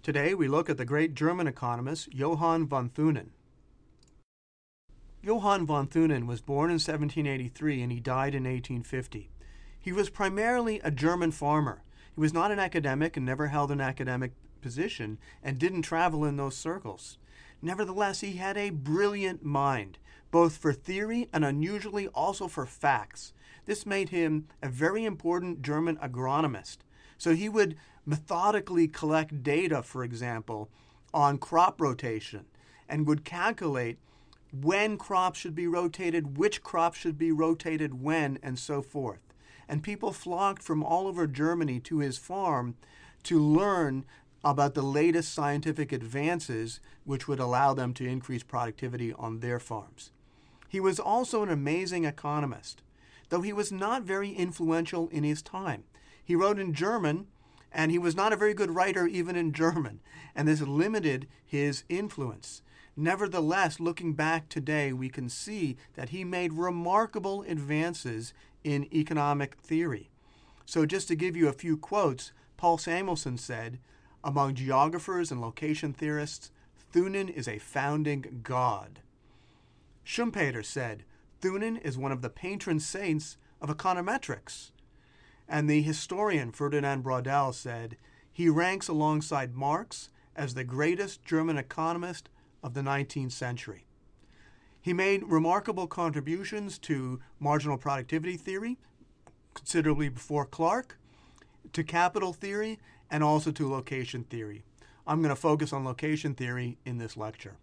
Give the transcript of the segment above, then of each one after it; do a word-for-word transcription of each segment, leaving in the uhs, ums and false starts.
Today we look at the great German economist Johann von Thunen. Johann von Thunen was born in seventeen eighty-three and he died in eighteen fifty. He was primarily a German farmer. He was not an academic and never held an academic position and didn't travel in those circles. Nevertheless, he had a brilliant mind, both for theory and unusually also for facts. This made him a very important German agronomist. So he would methodically collect data, for example, on crop rotation and would calculate when crops should be rotated, which crops should be rotated when, and so forth. And people flocked from all over Germany to his farm to learn about the latest scientific advances which would allow them to increase productivity on their farms. He was also an amazing economist, though he was not very influential in his time. He wrote in German, and he was not a very good writer even in German, and this limited his influence. Nevertheless, looking back today, we can see that he made remarkable advances in economic theory. So just to give you a few quotes, Paul Samuelson said, "Among geographers and location theorists, Thunen is a founding god." Schumpeter said, "Thunen is one of the patron saints of econometrics." And the historian Ferdinand Braudel said, "He ranks alongside Marx as the greatest German economist of the nineteenth century." He made remarkable contributions to marginal productivity theory, considerably before Clark, to capital theory, and also to location theory. I'm going to focus on location theory in this lecture.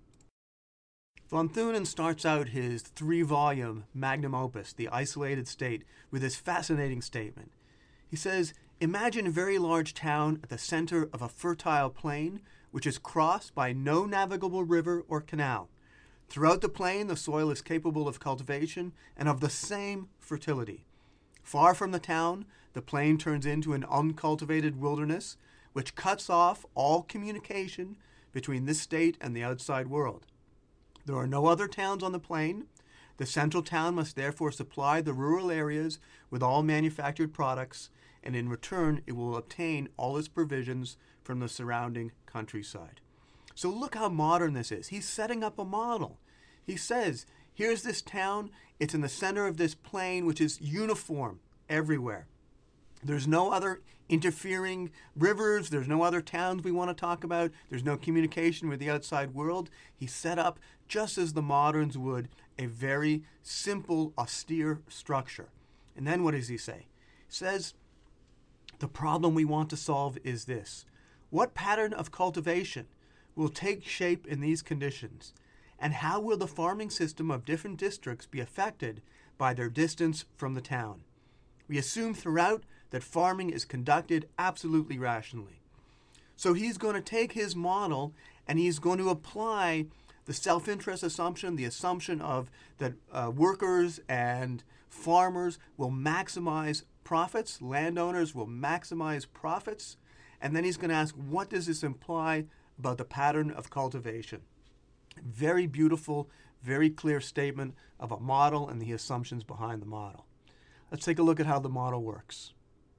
Von Thunen starts out his three-volume magnum opus, The Isolated State, with this fascinating statement. He says, "Imagine a very large town at the center of a fertile plain, which is crossed by no navigable river or canal. Throughout the plain, the soil is capable of cultivation and of the same fertility. Far from the town, the plain turns into an uncultivated wilderness, which cuts off all communication between this state and the outside world. There are no other towns on the plain. The central town must therefore supply the rural areas with all manufactured products, and in return it will obtain all its provisions from the surrounding countryside." So look how modern this is. He's setting up a model. He says, here's this town. It's in the center of this plain, which is uniform everywhere. There's no other interfering rivers. There's no other towns we want to talk about. There's no communication with the outside world. He set up, just as the moderns would, a very simple, austere structure. And then what does he say? He says, the problem we want to solve is this. What pattern of cultivation will take shape in these conditions? And how will the farming system of different districts be affected by their distance from the town? We assume throughout that farming is conducted absolutely rationally. So he's going to take his model and he's going to apply the self-interest assumption, the assumption of that uh, workers and farmers will maximize profits, landowners will maximize profits, and then he's going to ask, what does this imply about the pattern of cultivation? Very beautiful, very clear statement of a model and the assumptions behind the model. Let's take a look at how the model works.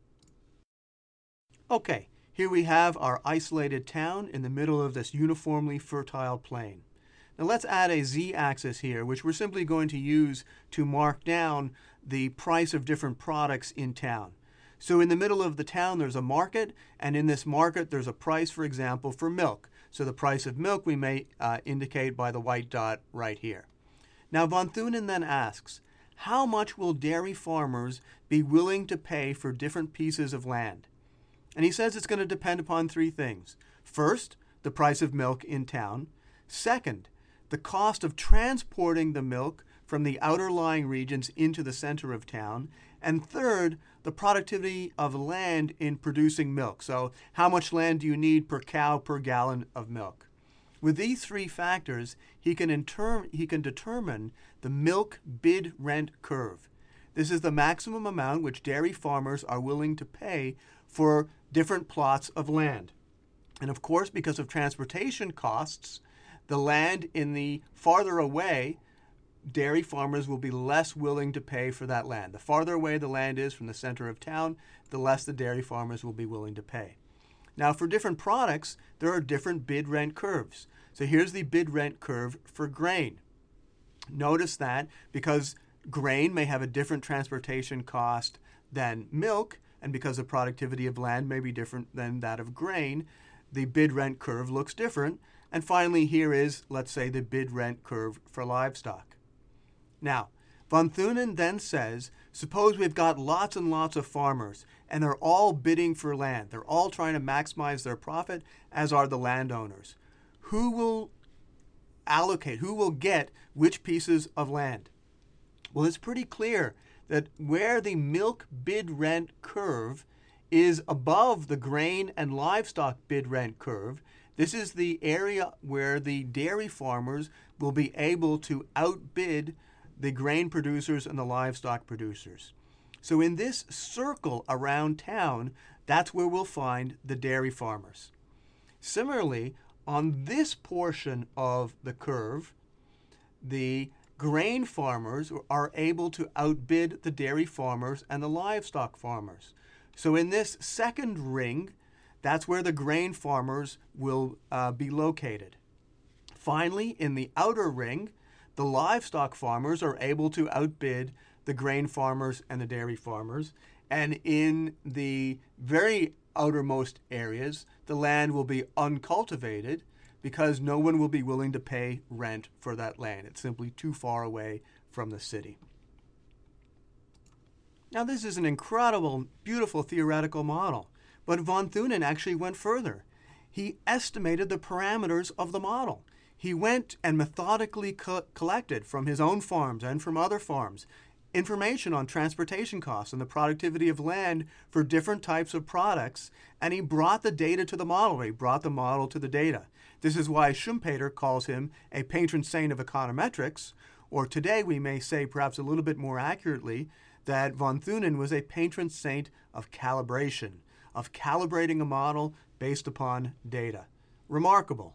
Okay, here we have our isolated town in the middle of this uniformly fertile plain. Now let's add a z-axis here, which we're simply going to use to mark down the price of different products in town. So in the middle of the town, there's a market, and in this market, there's a price, for example, for milk. So the price of milk we may uh, indicate by the white dot right here. Now von Thunen then asks, how much will dairy farmers be willing to pay for different pieces of land? And he says it's going to depend upon three things. First, the price of milk in town. Second, the cost of transporting the milk from the outer lying regions into the center of town. And third, the productivity of land in producing milk. So how much land do you need per cow per gallon of milk? With these three factors, he can, inter- he can determine the milk bid rent curve. This is the maximum amount which dairy farmers are willing to pay for different plots of land. And of course, because of transportation costs, the land in the farther away, dairy farmers will be less willing to pay for that land. The farther away the land is from the center of town, the less the dairy farmers will be willing to pay. Now, for different products, there are different bid-rent curves. So here's the bid-rent curve for grain. Notice that because grain may have a different transportation cost than milk, and because the productivity of land may be different than that of grain, the bid-rent curve looks different. And finally, here is, let's say, the bid-rent curve for livestock. Now, von Thunen then says, suppose we've got lots and lots of farmers, and they're all bidding for land. They're all trying to maximize their profit, as are the landowners. Who will allocate, who will get which pieces of land? Well, it's pretty clear that where the milk bid-rent curve is above the grain and livestock bid-rent curve, this is the area where the dairy farmers will be able to outbid the grain producers and the livestock producers. So in this circle around town, that's where we'll find the dairy farmers. Similarly, on this portion of the curve, the grain farmers are able to outbid the dairy farmers and the livestock farmers. So in this second ring, that's where the grain farmers will uh, be located. Finally, in the outer ring, the livestock farmers are able to outbid the grain farmers and the dairy farmers. And in the very outermost areas, the land will be uncultivated because no one will be willing to pay rent for that land. It's simply too far away from the city. Now, this is an incredible, beautiful theoretical model, but von Thunen actually went further. He estimated the parameters of the model. He went and methodically co- collected from his own farms and from other farms information on transportation costs and the productivity of land for different types of products, and he brought the data to the model. He brought the model to the data. This is why Schumpeter calls him a patron saint of econometrics, or today we may say perhaps a little bit more accurately that von Thunen was a patron saint of calibration, of calibrating a model based upon data. Remarkable.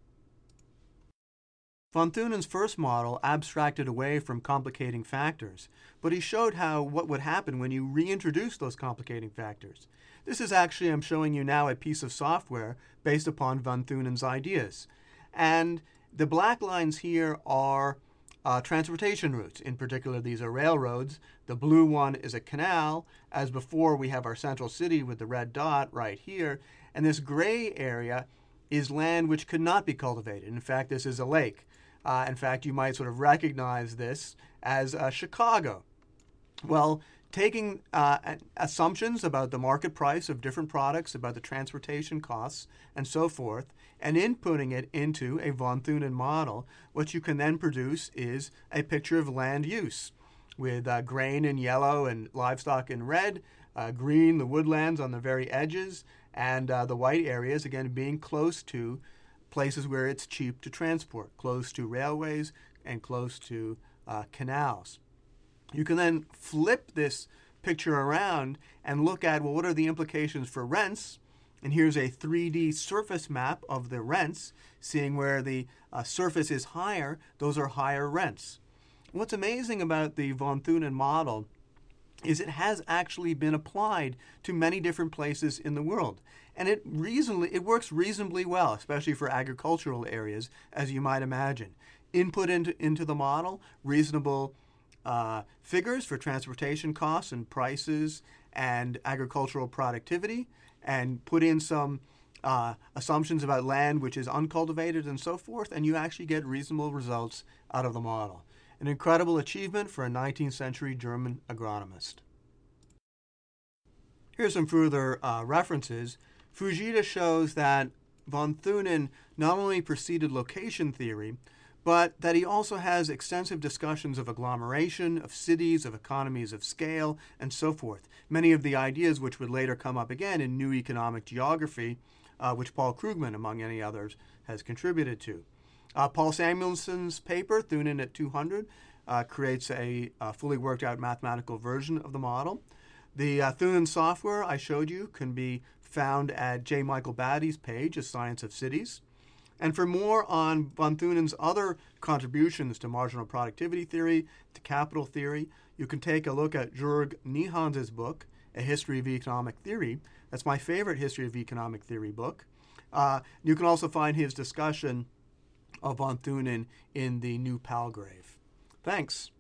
Von Thunen's first model abstracted away from complicating factors, but he showed how what would happen when you reintroduce those complicating factors. This is actually, I'm showing you now, a piece of software based upon von Thunen's ideas. And the black lines here are uh, transportation routes. In particular, these are railroads. The blue one is a canal. As before, we have our central city with the red dot right here. And this gray area is land which could not be cultivated. In fact, this is a lake. Uh, in fact, you might sort of recognize this as uh, Chicago. Well, taking uh, assumptions about the market price of different products, about the transportation costs, and so forth, and inputting it into a von Thunen model, what you can then produce is a picture of land use with uh, grain in yellow and livestock in red, uh, green, the woodlands on the very edges, and uh, the white areas, again, being close to places where it's cheap to transport, close to railways and close to uh, canals. You can then flip this picture around and look at, well, what are the implications for rents? And here's a three D surface map of the rents, seeing where the uh, surface is higher, those are higher rents. What's amazing about the von Thunen model is it has actually been applied to many different places in the world. And it reasonably it works reasonably well, especially for agricultural areas, as you might imagine. Input into, into the model, reasonable uh, figures for transportation costs and prices and agricultural productivity, and put in some uh, assumptions about land which is uncultivated and so forth, and you actually get reasonable results out of the model. An incredible achievement for a nineteenth century German agronomist. Here's some further uh, references. Fujita shows that von Thunen not only preceded location theory, but that he also has extensive discussions of agglomeration, of cities, of economies of scale, and so forth. Many of the ideas which would later come up again in New Economic Geography, uh, which Paul Krugman, among any others, has contributed to. Uh, Paul Samuelson's paper, Thunen at two hundred, uh, creates a, a fully worked out mathematical version of the model. The uh, Thunen software I showed you can be found at J. Michael Batty's page, A Science of Cities. And for more on von Thunen's other contributions to marginal productivity theory, to capital theory, you can take a look at Jörg Niehans's book, A History of Economic Theory, That's my favorite history of economic theory book. Uh, you can also find his discussion of von Thunen in the New Palgrave. Thanks.